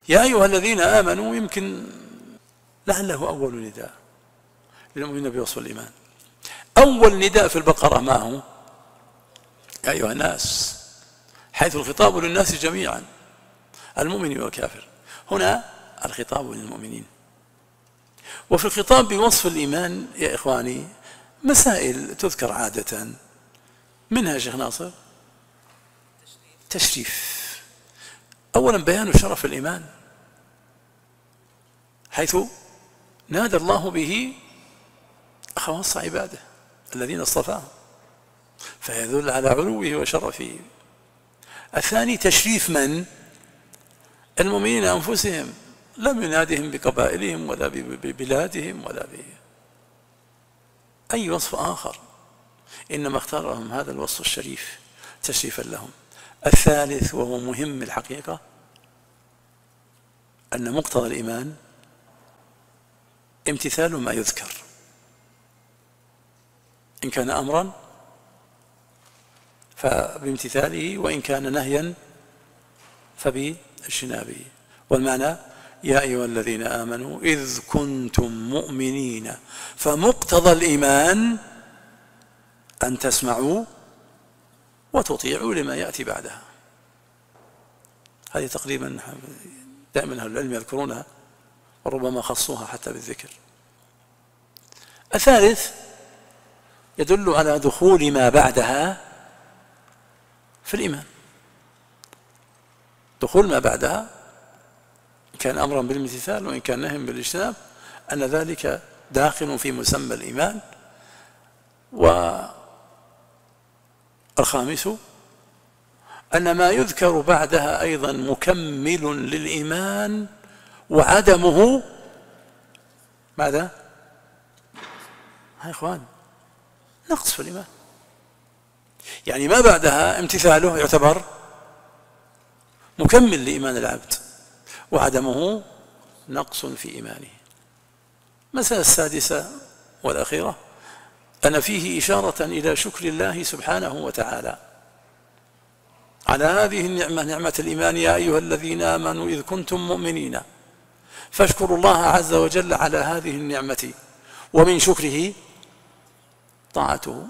يا أيها الذين آمنوا يمكن لعله أول نداء للمؤمنين بوصف الإيمان. أول نداء في البقرة ما هو؟ يا أيها الناس، حيث الخطاب للناس جميعا، المؤمن والكافر. هنا الخطاب للمؤمنين. وفي الخطاب بوصف الإيمان يا إخواني مسائل تذكر عادة، منها شيخ ناصر تشريف. أولا بيان شرف الإيمان، حيث نادى الله به خواص عباده الذين اصطفاهم، فيدل على علوه وشرفه. الثاني تشريف من؟ المؤمنين أنفسهم، لم ينادهم بقبائلهم ولا ببلادهم ولا بأي وصف آخر، إنما اختار لهم هذا الوصف الشريف تشريفا لهم. الثالث وهو مهم الحقيقة، أن مقتضى الإيمان امتثال ما يذكر، إن كان أمرا فبامتثاله، وإن كان نهيا فباجتنابه. والمعنى يا أيها الذين آمنوا إذ كنتم مؤمنين، فمقتضى الإيمان أن تسمعوا وتطيعوا لما يأتي بعدها. هذه تقريبا دائما أهل العلم يذكرونها وربما خصوها حتى بالذكر. الثالث يدل على دخول ما بعدها في الإيمان، دخول ما بعدها إن كان أمرا بالامتثال وإن كان نهيا بالاجتناب، أن ذلك داخل في مسمى الإيمان. والخامس أن ما يذكر بعدها أيضا مكمل للإيمان، وعدمه ماذا؟ يا إخوان نقص في الإيمان. يعني ما بعدها امتثاله يعتبر مكمل لإيمان العبد، وعدمه نقص في إيمانه. المسألة السادسة والأخيرة أن فيه إشارة إلى شكر الله سبحانه وتعالى على هذه النعمة، نعمة الإيمان. يا أيها الذين آمنوا إذ كنتم مؤمنين، فاشكروا الله عز وجل على هذه النعمة، ومن شكره طاعته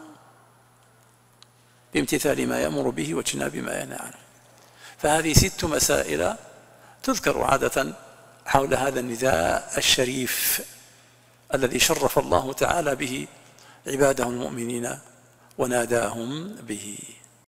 بامتثال ما يأمر به واجتناب ما ينهى عنه. فهذه 6 مسائل تذكر عادة حول هذا النداء الشريف الذي شرف الله تعالى به عباده المؤمنين وناداهم به.